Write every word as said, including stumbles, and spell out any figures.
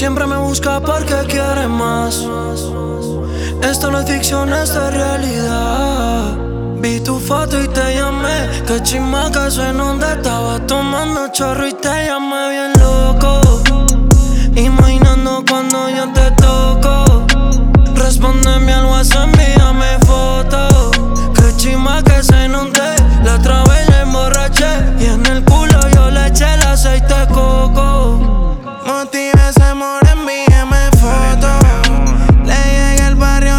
Siempre me busca porque quiere más. Esto no es ficción, esto es realidad. Vi tu foto y te llamé. Que chimaca, sé en donde estaba tomando chorro y te llamé bien loco, imaginando cuando yo te